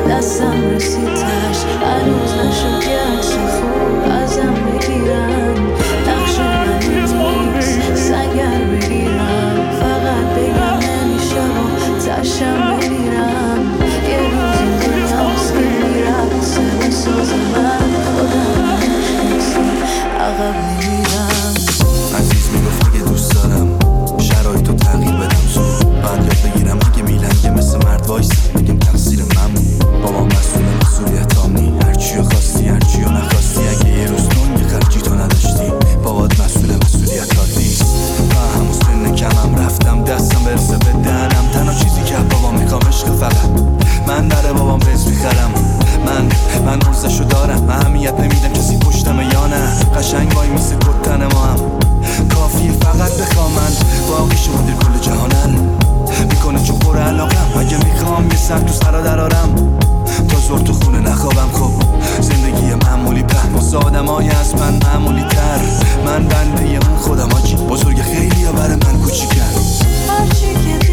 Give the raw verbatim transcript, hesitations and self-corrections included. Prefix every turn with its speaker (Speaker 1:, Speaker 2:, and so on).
Speaker 1: دستم رسید تش، هنوز نشد یه عکس خوب ازم بگیرم. نقش من نیست سنگر بگیرم، فقط بگم نمیشه و تشم بمیرم. یه روز این دنیاست که میرم سه بساز من خودم نشنسی عقب میمیرم.
Speaker 2: عزیز میگفت اگه دوست دارم شرایط رو تغییر بدم زود، بعد یاد بگیرم اگه میلنگه مثل مرد وایسم بگم تقصیر من بود. بابام مسئول مسئولیتام نی، هرچی رو خواستی هرچی رو نخواستی، اگه یه روز تو یه خرجی تو نداشتی بابات مسئول مسئولیتات نیست. تا همون سن کمم رفتم دستم برسه به دهنم، تنها چیزی که بابام میخوام عشق فقط من داره بابام بز میخرم. من من ارزشو دارم، اهمیت نمیدم کسی پشتمه یا نه، قشنگ وای میسه کتن ما هم کافیه فقط بخوام. من باقی شما در کل جهانل میکنه چون پر علاقم، اگه میخوام یه سر تو سرا درارم تا زور تو خونه نخوابم. خب زندگی معمولی پهن واسه آدمای از من معمولی تر، من بنده اون خودم آجی، بزرگ خیلی ها برای من کوچیکن.
Speaker 1: هرچی که